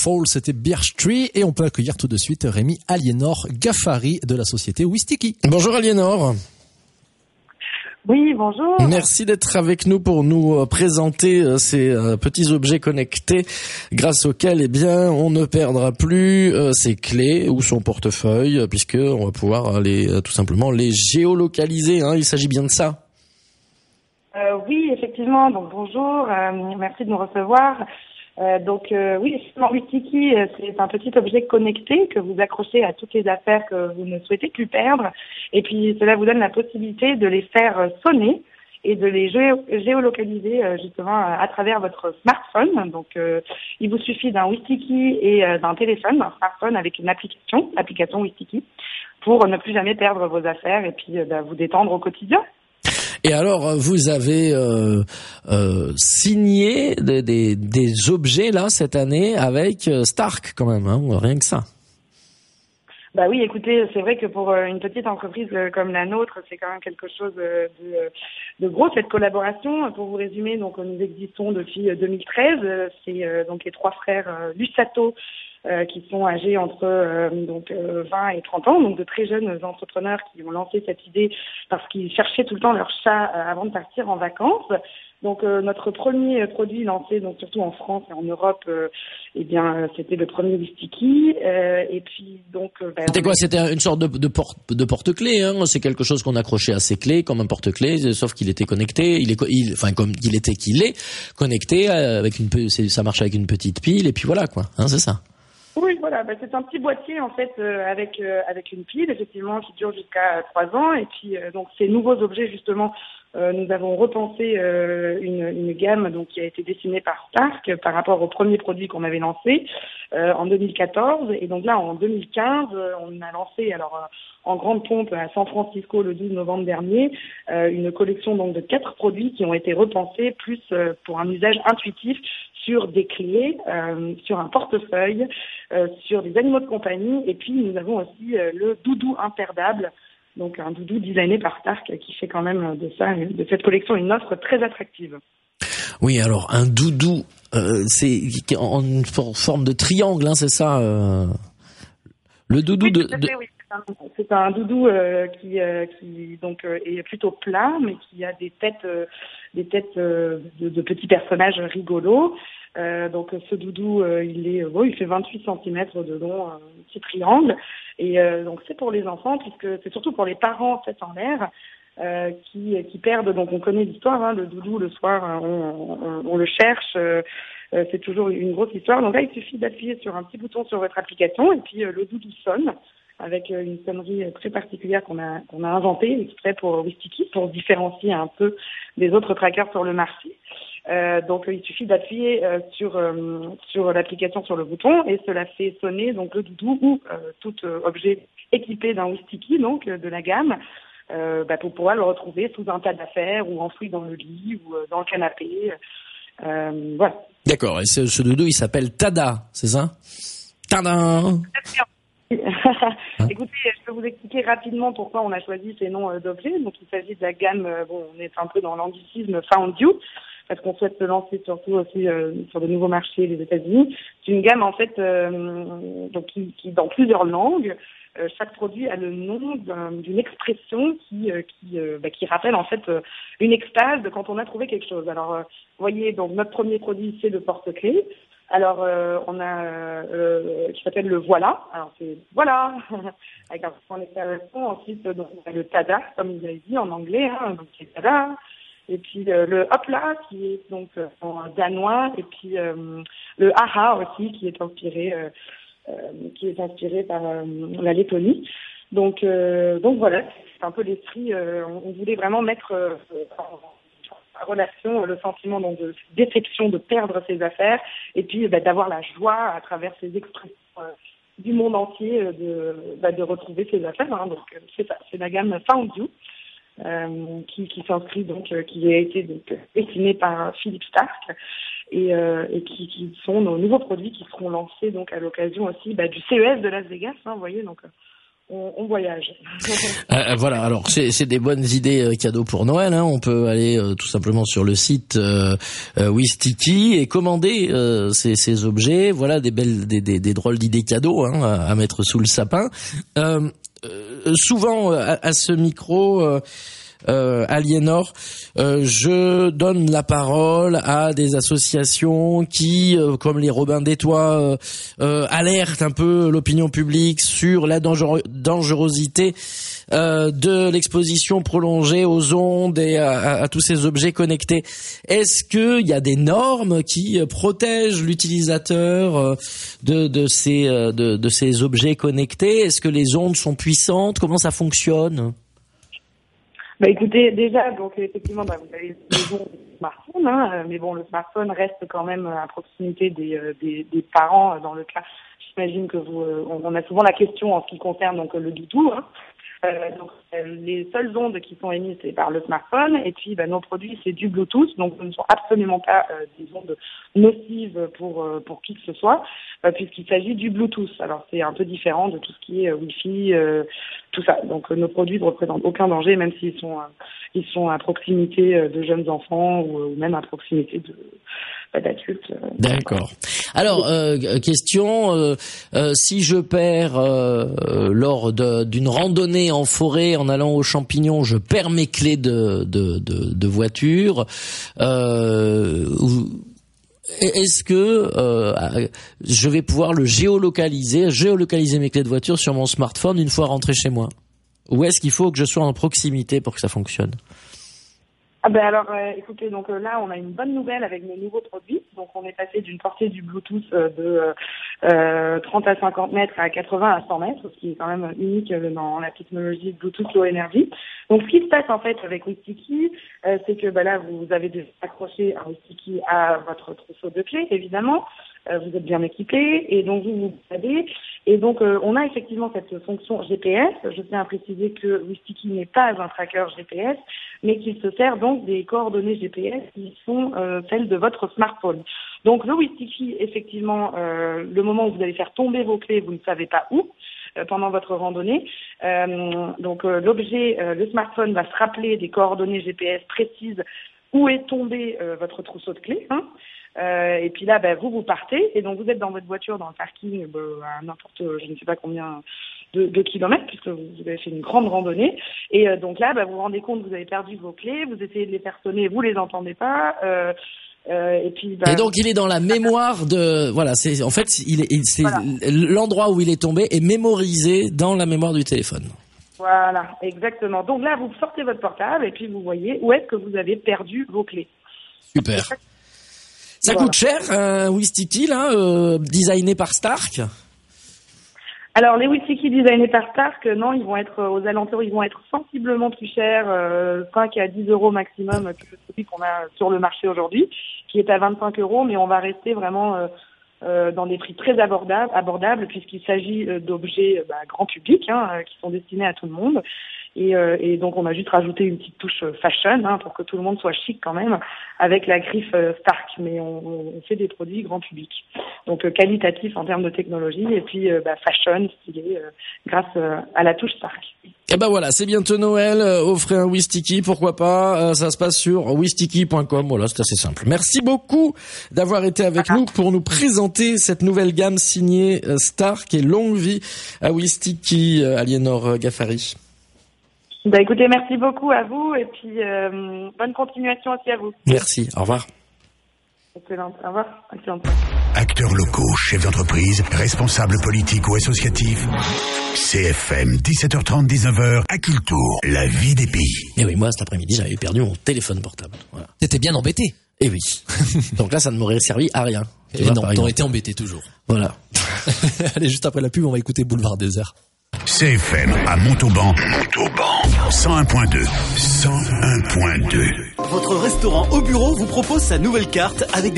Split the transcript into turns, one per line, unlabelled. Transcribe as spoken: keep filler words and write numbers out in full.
Fall, c'était Birch Tree, et on peut accueillir tout de suite Rémi Aliénor Gaffari de la société Wistiki. Bonjour Aliénor.
Oui, bonjour.
Merci d'être avec nous pour nous présenter ces petits objets connectés grâce auxquels, eh bien, on ne perdra plus ses clés ou son portefeuille, puisque on va pouvoir les, tout simplement les géolocaliser, hein. Il s'agit bien de ça.
Euh, oui, effectivement. Donc bonjour, euh, merci de nous recevoir. Euh, donc euh, oui, effectivement, Wistiki, euh, c'est un petit objet connecté que vous accrochez à toutes les affaires que vous ne souhaitez plus perdre, et puis cela vous donne la possibilité de les faire sonner et de les géo- géolocaliser euh, justement à, à travers votre smartphone. Donc euh, il vous suffit d'un Wistiki et euh, d'un téléphone, d'un smartphone avec une application, l'application Wistiki, pour ne plus jamais perdre vos affaires et puis euh, bah, vous détendre au quotidien.
Et alors, vous avez euh, euh, signé des, des, des objets là cette année avec Stark quand même, hein, rien que ça.
Bah oui, écoutez, c'est vrai que pour une petite entreprise comme la nôtre, c'est quand même quelque chose de, de gros, cette collaboration. Pour vous résumer, donc nous existons depuis deux mille treize. C'est donc les trois frères Lusato euh, qui sont âgés entre euh, donc euh, vingt et trente ans, donc de très jeunes entrepreneurs qui ont lancé cette idée parce qu'ils cherchaient tout le temps leur chat euh, avant de partir en vacances. Donc euh, notre premier produit lancé, donc surtout en France et en Europe, euh, eh bien c'était le premier Wistiki. Euh, et puis donc euh, ben,
c'était quoi?
a...
C'était une sorte de, de porte de porte-clés, hein. C'est quelque chose qu'on accrochait à ses clés comme un porte-clés, sauf qu'il était connecté. Il est, il, enfin comme il était, qu'il est connecté avec une, ça marche avec une petite pile et puis voilà quoi. Hein, c'est ça.
Oui, voilà, bah, c'est un petit boîtier en fait euh, avec euh, avec une pile effectivement qui dure jusqu'à trois ans et puis euh, donc ces nouveaux objets justement euh, nous avons repensé euh, une, une gamme donc qui a été dessinée par Stark par rapport au premier produit qu'on avait lancé euh, en deux mille quatorze et donc là en deux mille quinze euh, on a lancé alors euh, en grande pompe à San Francisco le douze novembre dernier euh, une collection donc de quatre produits qui ont été repensés plus euh, pour un usage intuitif sur des clés, euh, sur un portefeuille, euh, sur des animaux de compagnie. Et puis, nous avons aussi euh, le doudou imperdable, donc un doudou designé par Stark qui fait quand même de ça, de cette collection, une offre très attractive.
Oui, alors un doudou, euh, c'est en forme de triangle, hein, c'est ça euh... Le doudou
oui,
de...
tout à
de...
fait, oui. C'est un doudou euh, qui, euh, qui donc euh, est plutôt plat, mais qui a des têtes, euh, des têtes euh, de, de petits personnages rigolos. Euh, donc ce doudou, euh, il est, bon, il fait vingt-huit centimètres de long, un petit triangle. Et euh, donc c'est pour les enfants, puisque c'est surtout pour les parents tête en l'air euh, qui, qui perdent. Donc on connaît l'histoire, hein, le doudou le soir, on, on, on le cherche. Euh, c'est toujours une grosse histoire. Donc là, il suffit d'appuyer sur un petit bouton sur votre application et puis euh, le doudou sonne, avec une sonnerie très particulière qu'on a qu'on a inventée exprès pour Wistiki pour différencier un peu des autres trackers sur le marché. Euh, donc il suffit d'appuyer euh, sur euh, sur l'application sur le bouton et cela fait sonner donc le doudou ou euh, tout euh, objet équipé d'un Wistiki donc euh, de la gamme euh, bah, pour pouvoir le retrouver sous un tas d'affaires ou enfoui dans le lit ou euh, dans le canapé. Euh, voilà.
D'accord. Et ce, ce doudou il s'appelle Tada, c'est ça? Tada.
Écoutez, je peux vous expliquer rapidement pourquoi on a choisi ces noms euh, d'objets. Donc, il s'agit de la gamme, euh, bon, on est un peu dans l'anglicisme Found You, parce qu'on souhaite se lancer surtout aussi euh, sur de nouveaux marchés, les États-Unis. C'est une gamme, en fait, euh, donc qui, qui, dans plusieurs langues, euh, chaque produit a le nom d'un, d'une expression qui, euh, qui, euh, bah, qui rappelle, en fait, euh, une extase de quand on a trouvé quelque chose. Alors, euh, vous voyez, donc, notre premier produit, c'est le porte-clés. Alors, euh, on a euh, qui s'appelle le voilà. Alors, c'est voilà, avec un point d'exclamation. Ensuite, donc, on a le tada, comme vous avez dit en anglais, hein, donc c'est tada. Et puis euh, le hop là, qui est donc euh, en danois. Et puis euh, le aha aussi, qui est inspiré, euh, euh, qui est inspiré par euh, la Lettonie. Donc, euh, donc voilà, c'est un peu l'esprit. Euh, on, on voulait vraiment mettre euh, en relation le sentiment donc de déception de perdre ses affaires et puis bah, d'avoir la joie à travers ces expressions euh, du monde entier euh, de bah, de retrouver ses affaires, hein. Donc euh, c'est ça, c'est la gamme Found You euh, qui qui s'inscrit donc euh, qui a été donc dessinée par Philippe Stark et euh, et qui qui sont nos nouveaux produits qui seront lancés donc à l'occasion aussi bah, du C E S de Las Vegas, hein, vous voyez, donc on, on voyage.
euh, voilà, alors c'est, c'est des bonnes idées euh, cadeaux pour Noël. Hein. On peut aller euh, tout simplement sur le site euh, euh, Wistiki et commander euh, ces, ces objets. Voilà des belles, des, des, des drôles d'idées cadeaux hein, à, à mettre sous le sapin. Euh, euh, souvent à, à ce micro. Euh, Euh, Aliénor, euh, je donne la parole à des associations qui, euh, comme les Robins des Toits, euh, euh, alertent un peu l'opinion publique sur la dangereux, dangerosité euh, de l'exposition prolongée aux ondes et à, à, à tous ces objets connectés. Est-ce qu'il y a des normes qui protègent l'utilisateur euh, de, de, ces, euh, de, de ces objets connectés? Est-ce que les ondes sont puissantes? Comment ça fonctionne?
Bah écoutez, déjà, donc effectivement, bah, vous avez les ondes du smartphone, hein, mais bon, le smartphone reste quand même à proximité des, euh, des, des parents. Dans le cas, j'imagine que vous, euh, on a souvent la question en ce qui concerne donc le doudou. Hein. Euh, donc euh, les seules ondes qui sont émises c'est par le smartphone et puis bah, nos produits c'est du Bluetooth, donc ce ne sont absolument pas euh, des ondes nocives pour euh, pour qui que ce soit, euh, puisqu'il s'agit du Bluetooth. Alors c'est un peu différent de tout ce qui est euh, Wi-Fi, euh, tout ça. Donc euh, nos produits ne représentent aucun danger, même s'ils sont euh, ils sont à proximité euh, de jeunes enfants ou, ou même à proximité de d'adultes. Euh,
D'accord. Alors, euh, question, euh, euh, si je perds euh, lors de, d'une randonnée en forêt en allant aux champignons, je perds mes clés de, de, de, de voiture, euh, est-ce que euh, je vais pouvoir le géolocaliser, géolocaliser mes clés de voiture sur mon smartphone une fois rentré chez moi? Ou est-ce qu'il faut que je sois en proximité pour que ça fonctionne?
Ah ben alors, euh, écoutez, donc euh, là, on a une bonne nouvelle avec nos nouveaux produits. Donc, on est passé d'une portée du Bluetooth euh, de euh, trente à cinquante mètres à quatre-vingts à cent mètres, ce qui est quand même unique euh, dans la technologie Bluetooth Low Energy. Donc, ce qui se passe en fait avec Wistiki, euh, c'est que bah, là, vous avez déjà accroché un Wistiki à votre trousseau de clés, évidemment. Euh, vous êtes bien équipé et donc vous vous savez. Et donc, euh, on a effectivement cette fonction G P S. Je tiens à préciser que Wistiki n'est pas un tracker G P S, mais qu'il se sert donc des coordonnées G P S qui sont euh, celles de votre smartphone. Donc, le Wistiki, effectivement, euh, le moment où vous allez faire tomber vos clés, vous ne savez pas où, euh, pendant votre randonnée. Euh, donc, euh, l'objet, euh, le smartphone va se rappeler des coordonnées G P S précises où est tombé euh, votre trousseau de clés, hein. Euh, et puis là, ben, vous, vous partez, et donc vous êtes dans votre voiture, dans le parking, ben, à n'importe, je ne sais pas combien de, de kilomètres, puisque vous, vous avez fait une grande randonnée. Et euh, donc là, ben, vous vous rendez compte que vous avez perdu vos clés, vous essayez de les faire sonner, vous les entendez pas. Euh, euh, et puis. Ben,
et donc il est dans la mémoire de, voilà, c'est en fait, il est, il, c'est voilà. L'endroit où il est tombé est mémorisé dans la mémoire du téléphone.
Voilà, exactement. Donc là, vous sortez votre portable et puis vous voyez où est-ce que vous avez perdu vos clés.
Super. Ça voilà. Coûte cher, un euh, Wistiki, là, euh, designé par Stark?
Alors, les Wistiki designés par Stark, non, ils vont être aux alentours, ils vont être sensiblement plus chers, euh, cinq à dix euros maximum que celui qu'on a sur le marché aujourd'hui, qui est à vingt-cinq euros, mais on va rester vraiment euh, euh, dans des prix très abordables, abordables puisqu'il s'agit euh, d'objets euh, bah, grand public, hein, euh, qui sont destinés à tout le monde. Et, euh, et donc on a juste rajouté une petite touche fashion hein, pour que tout le monde soit chic quand même avec la griffe euh, Stark, mais on, on fait des produits grand public, donc euh, qualitatif en termes de technologie et puis euh, bah, fashion stylé euh, grâce euh, à la touche Stark.
Et ben voilà, c'est bientôt Noël, euh, offrez un Wistiki, pourquoi pas, euh, ça se passe sur wistiki point com, voilà, c'est assez simple. Merci beaucoup d'avoir été avec ah. nous pour nous présenter cette nouvelle gamme signée euh, Stark et longue vie à Wistiki, euh, Aliénor Gaffari.
Bah écoutez, merci beaucoup à vous et puis euh, bonne continuation aussi à vous.
Merci, au revoir.
Excellent, au revoir. Excellent.
Acteurs locaux, chefs d'entreprise, responsables politiques ou associatifs. C F M, dix-sept heures trente, dix-neuf heures, à Cultour, la vie des pays.
Et oui, moi cet après-midi, j'avais perdu mon téléphone portable. Voilà.
T'étais bien embêté.
Eh oui. Donc là, ça ne m'aurait servi à rien.
Et vois, non, t'aurais été embêté toujours.
Voilà.
Allez, juste après la pub, on va écouter Boulevard Désert.
C F M à Montauban, Montauban, cent un point deux, cent un point deux.
Votre restaurant au bureau vous propose sa nouvelle carte avec des